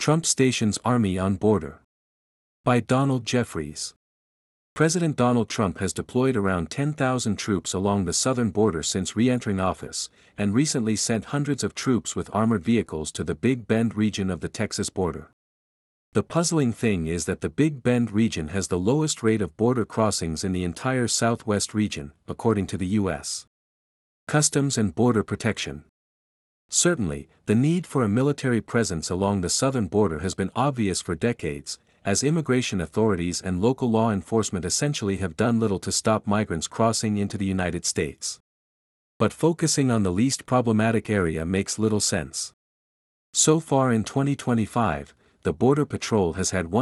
Trump stations army on border. By Donald Jeffries. President Donald Trump has deployed around 10,000 troops along the southern border since re-entering office, and recently sent hundreds of troops with armored vehicles to the Big Bend region of the Texas border. The puzzling thing is that the Big Bend region has the lowest rate of border crossings in the entire southwest region, according to the U.S. Customs and Border Protection. Certainly, the need for a military presence along the southern border has been obvious for decades, as immigration authorities and local law enforcement essentially have done little to stop migrants crossing into the United States. But focusing on the least problematic area makes little sense. So far in 2025, the Border Patrol has had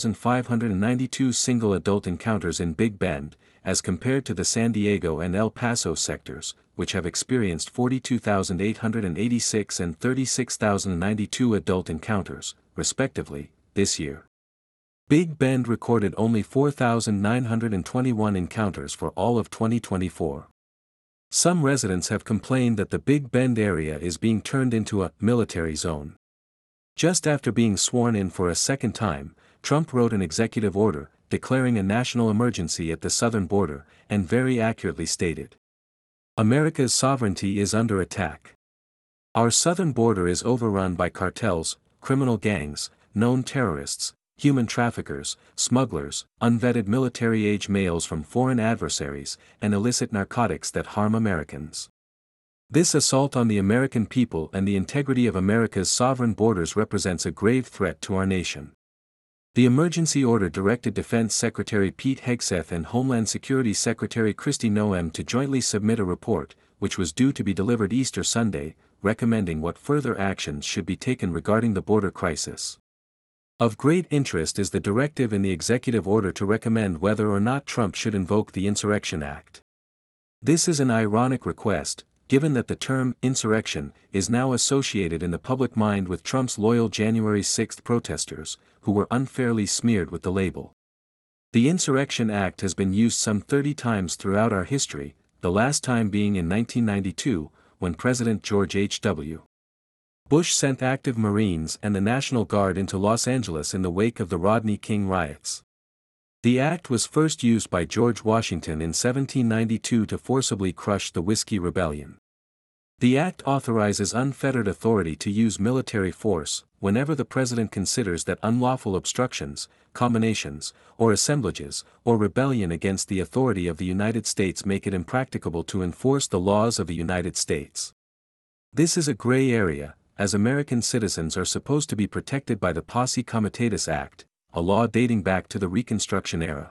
1,592 single adult encounters in Big Bend, as compared to the San Diego and El Paso sectors, which have experienced 42,886 and 36,092 adult encounters, respectively, this year. Big Bend recorded only 4,921 encounters for all of 2024. Some residents have complained that the Big Bend area is being turned into a military zone. Just after being sworn in for a second time, Trump wrote an executive order, declaring a national emergency at the southern border, and very accurately stated, "America's sovereignty is under attack. Our southern border is overrun by cartels, criminal gangs, known terrorists, human traffickers, smugglers, unvetted military-age males from foreign adversaries, and illicit narcotics that harm Americans. This assault on the American people and the integrity of America's sovereign borders represents a grave threat to our nation." The emergency order directed Defense Secretary Pete Hegseth and Homeland Security Secretary Kristi Noem to jointly submit a report, which was due to be delivered Easter Sunday, recommending what further actions should be taken regarding the border crisis. Of great interest is the directive in the executive order to recommend whether or not Trump should invoke the Insurrection Act. This is an ironic request, given that the term insurrection is now associated in the public mind with Trump's loyal January 6 protesters, who were unfairly smeared with the label. The Insurrection Act has been used some 30 times throughout our history, the last time being in 1992, when President George H.W. Bush sent active Marines and the National Guard into Los Angeles in the wake of the Rodney King riots. The act was first used by George Washington in 1792 to forcibly crush the Whiskey Rebellion. The act authorizes unfettered authority to use military force, whenever the president considers that unlawful obstructions, combinations, or assemblages, or rebellion against the authority of the United States make it impracticable to enforce the laws of the United States. This is a gray area, as American citizens are supposed to be protected by the Posse Comitatus Act, a law dating back to the Reconstruction era.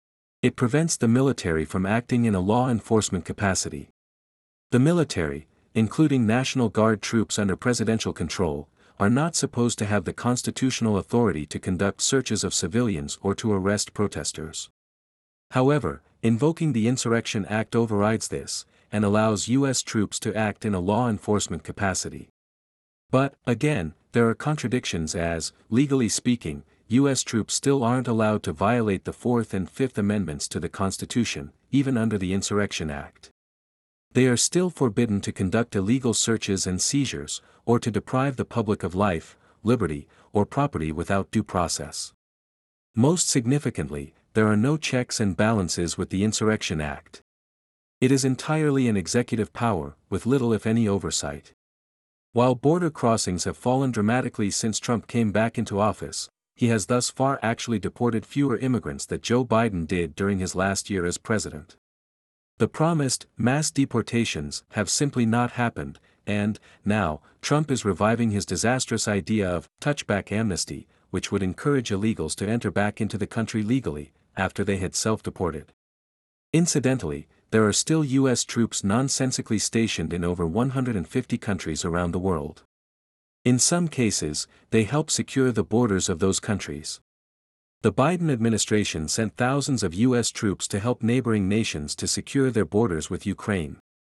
It prevents the military from acting in a law enforcement capacity. The military, including National Guard troops under presidential control, are not supposed to have the constitutional authority to conduct searches of civilians or to arrest protesters. However, invoking the Insurrection Act overrides this, and allows U.S. troops to act in a law enforcement capacity. But, again, there are contradictions as, legally speaking, U.S. troops still aren't allowed to violate the Fourth and Fifth Amendments to the Constitution, even under the Insurrection Act. They are still forbidden to conduct illegal searches and seizures, or to deprive the public of life, liberty, or property without due process. Most significantly, there are no checks and balances with the Insurrection Act. It is entirely an executive power, with little if any oversight. While border crossings have fallen dramatically since Trump came back into office, he has thus far actually deported fewer immigrants than Joe Biden did during his last year as president. The promised mass deportations have simply not happened, and, now, Trump is reviving his disastrous idea of touchback amnesty, which would encourage illegals to enter back into the country legally, after they had self-deported. Incidentally, there are still U.S. troops nonsensically stationed in over 150 countries around the world. In some cases, they help secure the borders of those countries. The Biden administration sent thousands of U.S. troops to help neighboring nations to secure their borders with Ukraine.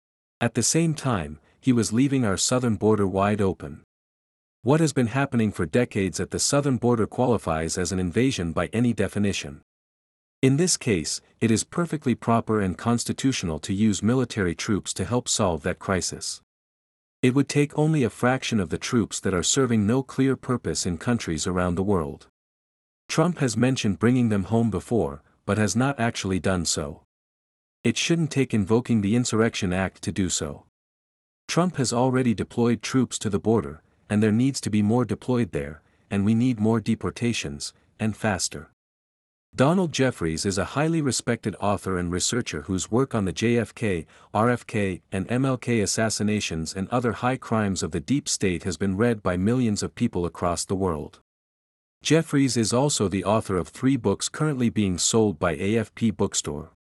At the same time, he was leaving our southern border wide open. What has been happening for decades at the southern border qualifies as an invasion by any definition. In this case, it is perfectly proper and constitutional to use military troops to help solve that crisis. It would take only a fraction of the troops that are serving no clear purpose in countries around the world. Trump has mentioned bringing them home before, but has not actually done so. It shouldn't take invoking the Insurrection Act to do so. Trump has already deployed troops to the border, and there needs to be more deployed there, and we need more deportations, and faster. Donald Jeffries is a highly respected author and researcher whose work on the JFK, RFK, and MLK assassinations and other high crimes of the deep state has been read by millions of people across the world. Jeffries is also the author of 3 books currently being sold by AFP Bookstore.